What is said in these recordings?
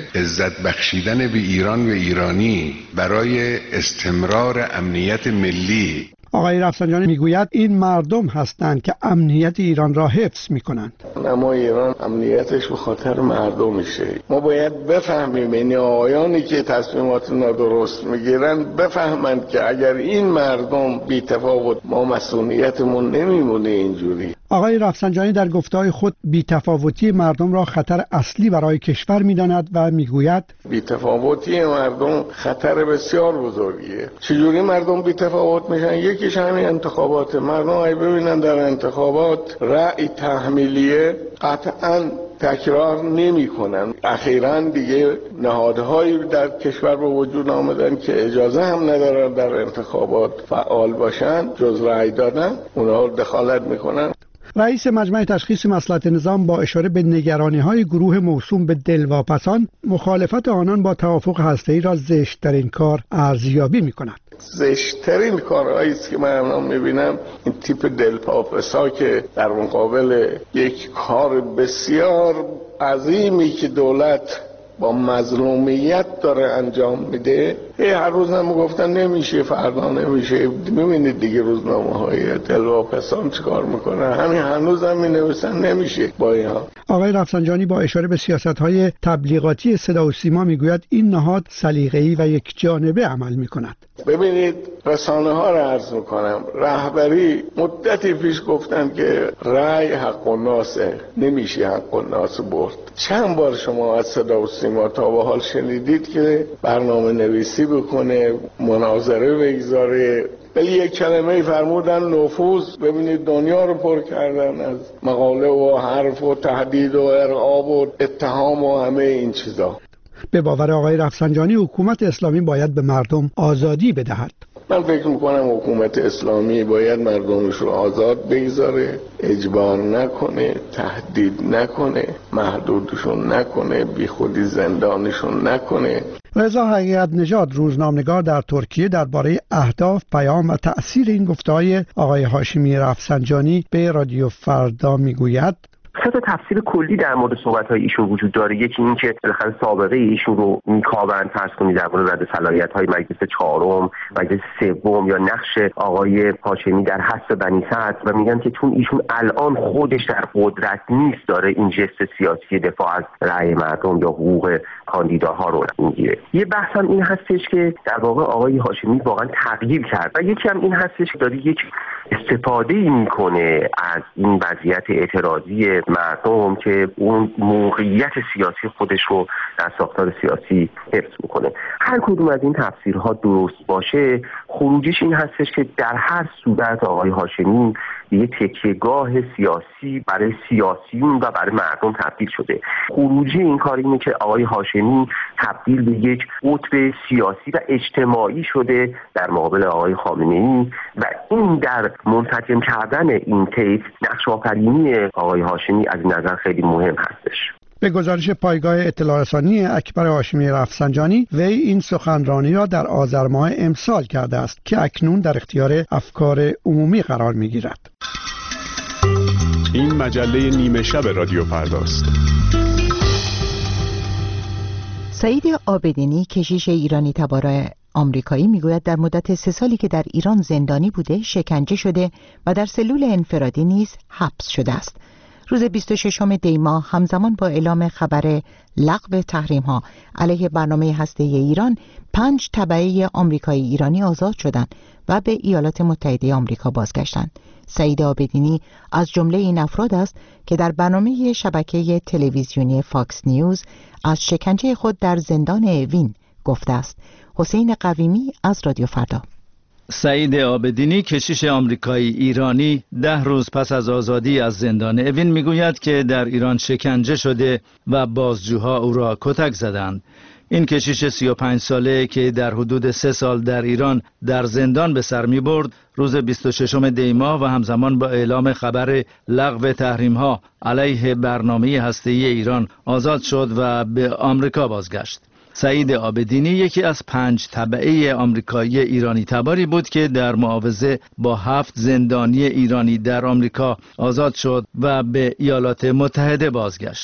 عزت بخشیدن به ایران و ایرانی برای استمرار امنیت ملی. آقای رفسنجانی میگوید این مردم هستند که امنیت ایران را حفظ میکنند. اما ایران امنیتش به خاطر مردم میشه. ما باید بفهمیم این آقایانی که تصمیمات نادرست میگیرن بفهمند که اگر این مردم بی تفاوت ما مسئولیتمون نمیمونه اینجوری. آقای رفسنجانی در گفته‌های خود بی‌تفاوتی مردم را خطر اصلی برای کشور می‌داند و میگوید بی‌تفاوتی مردم خطر بسیار بزرگیه. چجوری مردم بی‌تفاوت میشن؟ یکیش همین انتخابات. مردم اگه ببینن در انتخابات رأی تحمیلیه قطعاً تکرار نمی کنن. اخیراً دیگه نهادهایی در کشور به وجود آمدن که اجازه هم ندارن در انتخابات فعال باشن، جز رأی دادن اونها دخالت میکنن. رئیس مجمع تشخیص مصلحت نظام با اشاره به نگرانی‌های گروه موسوم به دلواپسان مخالفت آنان با توافق هسته‌ای را زشت‌ترین کار ارزیابی می‌کند. زشت‌ترین کارهایی است که من الان می‌بینم این تیپ دلواپس‌ها که در مقابل یک کار بسیار عظیمی که دولت با مظلومیت داره انجام میده، هر روز هم گفتن نمیشه، فردا نمیشه. میبینید دیگه روزنامه‌های دلواپسان چیکار میکنن، همین هنوز هم مینویسن نمیشه با اینها. آقای رفسنجانی با اشاره به سیاست‌های تبلیغاتی صدا و سیما میگوید این نهاد سلیقه‌ای و یکجانبه عمل میکند. ببینید رسانه‌ها را عرض میکنم، رهبری مدتی پیش گفتن که رأی حق الناسه، نمیشه حق الناس برد. چند بار شما از صدا و سیما تا به حال شنیدید که برنامه نویسی بکنه، مناظره بگذاره؟ ولی یک کلمه فرمودن نفوذ. ببینید دنیا رو پر کردن از مقاله و حرف و تهدید و ارعاب و اتهام و همه این چیزا. به باور آقای رفسنجانی حکومت اسلامی باید به مردم آزادی بدهد. من فکر میکنم حکومت اسلامی باید مردمش رو آزاد بگذاره، اجبار نکنه، تهدید نکنه، محدودشون نکنه، بی خودی زندانشون نکنه. رضا حقیقت نژاد روزنامه‌نگار در ترکیه درباره اهداف، پیام و تأثیر این گفته‌های آقای هاشمی رفسنجانی به رادیو فردا میگوید: سه تا تفسیر کلی در مورد صحبت‌های ایشون وجود داره. یکی این که بالاخره سابقه ایشون رو میکاوند، فرض کنید در مورد رد صلاحیت‌های مجلس چهارم، مجلس سوم، یا نقش آقای هاشمی در حث بنی سعد، و میگن که چون ایشون الان خودش در قدرت نیست داره این جست سیاسی دفاع از رأی مردم یا حقوق کاندیداها رو میگیره. یه بحث هم این هستش که در واقع آقای هاشمی واقعا تغییر کرد، و یکی هم این هستش که داره یک استفاده میکنه از این وضعیت اعتراضی مردم که اون موقعیت سیاسی خودش رو در ساختار سیاسی حفظ میکنه. هر کدوم از این تفسیرها درست باشه، خروجش این هستش که در هر صورت آقای هاشمی یه تکیه‌گاه سیاسی برای سیاسیون و برای مردم تبدیل شده. خروجی این کار اینه که آقای هاشمی تبدیل به یک قطب سیاسی و اجتماعی شده در مقابل آقای خامنه‌ای، و این در منسجم کردن این طیف نقش آفرینی آقای هاشمی از این نظر خیلی مهم هستش. به گزارش پایگاه اطلاع رسانی اکبر هاشمی رفسنجانی، وی این سخنرانی را در آذر ماه امسال کرده است که اکنون در اختیار افکار عمومی قرار می‌گیرد. این مجله نیمه شب رادیو فرداست. سعید عابدینی، کشیش ایرانی تبار آمریکایی، میگوید در مدت 3 سالی که در ایران زندانی بوده، شکنجه شده و در سلول انفرادی نیز حبس شده است. روز 26 دی ماه همزمان با اعلام خبر لغو تحریم‌ها علیه برنامه هسته‌ای ایران، 5 تبعه آمریکایی ایرانی آزاد شدند و به ایالات متحده آمریکا بازگشتند. سعید عابدینی از جمله این افراد است که در برنامه شبکه تلویزیونی فاکس نیوز از شکنجه خود در زندان اوین گفته است. حسین قویمی از رادیو فردا. سعید عابدینی، کشیش آمریکایی ایرانی، 10 روز پس از آزادی از زندان اوین میگوید که در ایران شکنجه شده و بازجوها او را کتک زدند. این کشیش 35 ساله که در حدود 3 سال در ایران در زندان به سر می برد، روز 26 دی ماه و همزمان با اعلام خبر لغو تحریم‌ها علیه برنامه هسته‌ای ایران آزاد شد و به آمریکا بازگشت. سعید عابدینی یکی از 5 تبعه آمریکایی ایرانی تباری بود که در معاوضه با 7 زندانی ایرانی در آمریکا آزاد شد و به ایالات متحده بازگشت.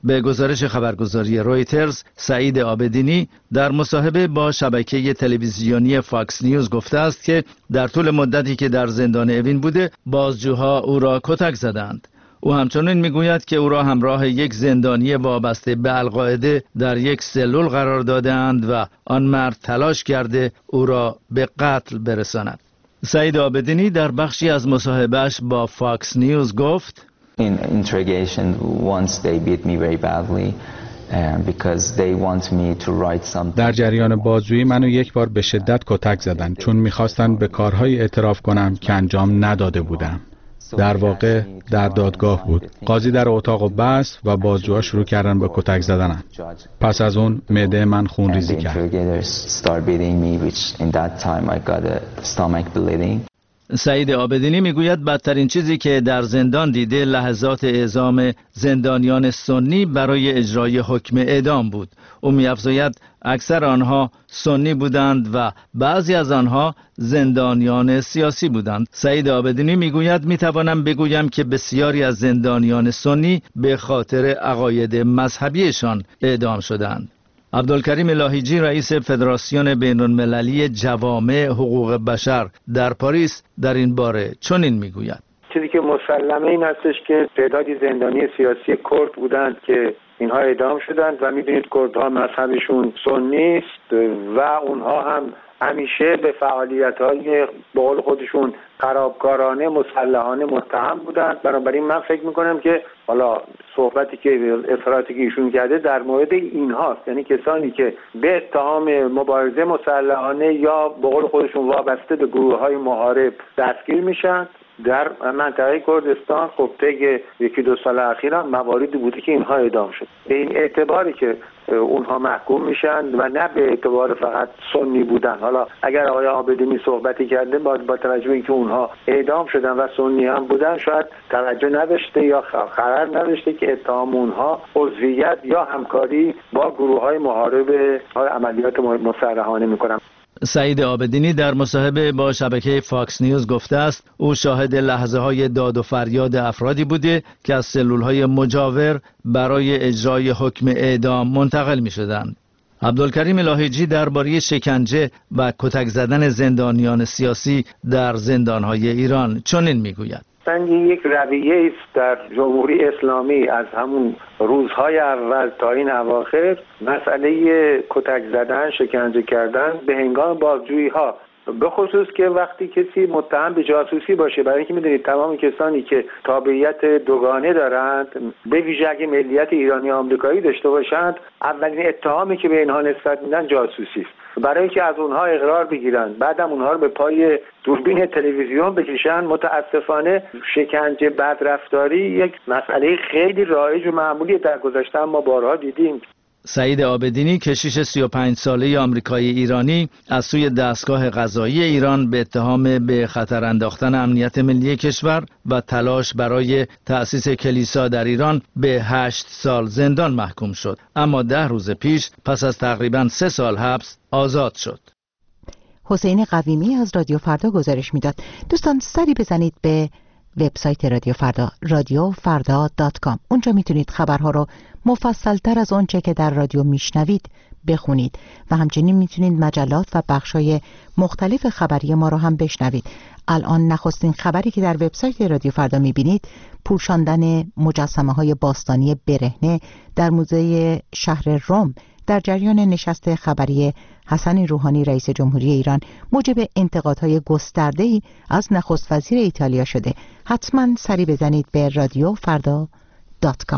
به گزارش خبرگزاری رویترز، سعید عابدینی در مصاحبه با شبکه تلویزیونی فاکس نیوز گفته است که در طول مدتی که در زندان اوین بوده، بازجوها او را کتک زدند. او همچنین میگوید که او را همراه یک زندانی وابسته به القاعده در یک سلول قرار دادند و آن مرد تلاش کرده او را به قتل برساند. سعید عابدینی در بخشی از مصاحبهش با فاکس نیوز گفت: In interrogation, once they beat me very badly because they want me to write something. در جریان بازجویی منو یک بار به شدت کتک زدند چون می‌خواستند به کارهای اعتراف کنم که انجام نداده بودم. در واقع در دادگاه بود. قاضی در اتاق بست و بازجوها شروع کردن به کتک زدنم. پس از اون معده من خونریزی کرد. سعید عابدینی میگوید بدترین چیزی که در زندان دیده لحظات اعزام زندانیان سنی برای اجرای حکم اعدام بود. او می‌افزاید اکثر آنها سنی بودند و بعضی از آنها زندانیان سیاسی بودند. سعید عابدینی میگوید میتوانم بگویم که بسیاری از زندانیان سنی به خاطر عقاید مذهبیشان اعدام شدند. عبدالکریم لاهیجی رئیس فدراسیون بین‌المللی جوامع حقوق بشر در پاریس در این باره چنین میگوید: چیزی که مسلمه این هستش که تعدادی زندانی سیاسی کرد بودند که اینها اعدام شدند و میدونید کردها مذهبشون سنی است و اونها هم همیشه به فعالیت‌های به قول خودشون خرابکارانه مسلحانه متهم بودند. بنابراین من فکر میکنم که حالا صحبتی که اظهاراتی که ایشون کرده در مورد اینهاست، یعنی کسانی که به اتهام مبارزه مسلحانه یا به قول خودشون وابسته به گروه‌های محارب دستگیر میشن. در منطقه کردستان خب طی یکی دو سال اخیر هم مواردی بوده که اینها اعدام شد. به این اعتباری که اونها محکوم میشن و نه به اعتبار فقط سنی بودن. حالا اگر آقای عابدینی صحبتی کرده با توجه به اینکه اونها اعدام شدن و سنی هم بودن شاید توجه نداشته یا خبر نداشته که اتهام اونها عضویت یا همکاری با گروه‌های محارب عملیات مسلحانه میکنن. سعید عابدینی در مصاحبه با شبکه فاکس نیوز گفته است او شاهد لحظه‌های داد و فریاد افرادی بوده که از سلول‌های مجاور برای اجرای حکم اعدام منتقل می‌شدند. عبدالکریم لاهیجی درباره شکنجه و کتک زدن زندانیان سیاسی در زندان‌های ایران چنین می‌گوید: یک رویه است در جمهوری اسلامی از همون روزهای اول تا این اواخر، مسئله کتک زدن، شکنجه کردن به هنگام بازجویی ها، به خصوص که وقتی کسی متهم به جاسوسی باشه. برای اینکه میدونید تمام کسانی که تابعیت دوگانه دارند به ویژه اگه ملیت ایرانی آمریکایی داشته باشند، اولین اتهامی که به اینها نسبت میدن جاسوسی است. برای اینکه از اونها اقرار بگیرن، بعدم اونها رو به پای دوربین تلویزیون بکشن، متاسفانه شکنجه، بدرفتاری یک مسئله خیلی رایج و معمولی در گذشته ما بارها دیدیم. سعید عابدینی کشیش 35 ساله آمریکایی ایرانی از سوی دستگاه قضایی ایران به اتهام به خطر انداختن امنیت ملی کشور و تلاش برای تأسیس کلیسا در ایران به 8 سال زندان محکوم شد، اما 10 روز پیش پس از تقریباً 3 سال حبس آزاد شد. حسین قویمی از رادیو فردا گزارش میداد. دوستان سری بزنید به وبسایت رادیو فردا، radiofarda.com. اونجا میتونید خبرها رو مفصل‌تر از اونچه که در رادیو میشنوید بخونید و همچنین میتونید مجلات و بخشای مختلف خبری ما رو هم بشنوید. الان نخستین خبری که در وبسایت رادیو فردا میبینید پوشاندن مجسمه‌های باستانی برهنه در موزه شهر روم در جریان نشست خبری حسن روحانی رئیس جمهوری ایران موجب انتقادهای گسترده‌ای از نخست وزیر ایتالیا شده. حتما سری بزنید به radiofarda.com.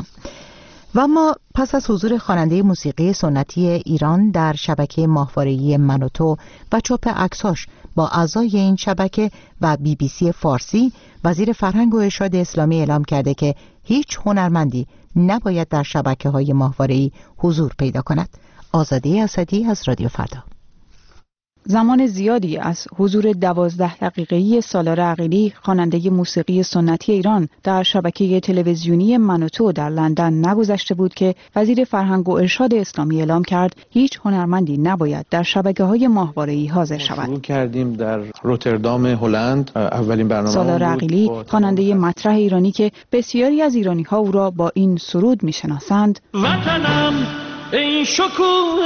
و ما پس از حضور خواننده موسیقی سنتی ایران در شبکه ماهواره‌ای من و تو و چاپ عکساش با اعضای این شبکه و BBC فارسی، وزیر فرهنگ و ارشاد اسلامی اعلام کرده که هیچ هنرمندی نباید در شبکه‌های ماهواره‌ای حضور پیدا کند. آزاده اسدی از رادیو فردا. زمان زیادی از حضور 12 دقیقه‌ای سالار عقیلی خواننده موسیقی سنتی ایران در شبکه تلویزیونی من و تو در لندن نگذشته بود که وزیر فرهنگ و ارشاد اسلامی اعلام کرد هیچ هنرمندی نباید در شبکه‌های ماهواره‌ای حاضر شود. شروع کردیم در روتردام هلند، اولین برنامه سالار عقیلی خواننده مطرح ایرانی که بسیاری از ایرانی‌ها او را با این سرود می‌شناسند. وطنم ای شکوه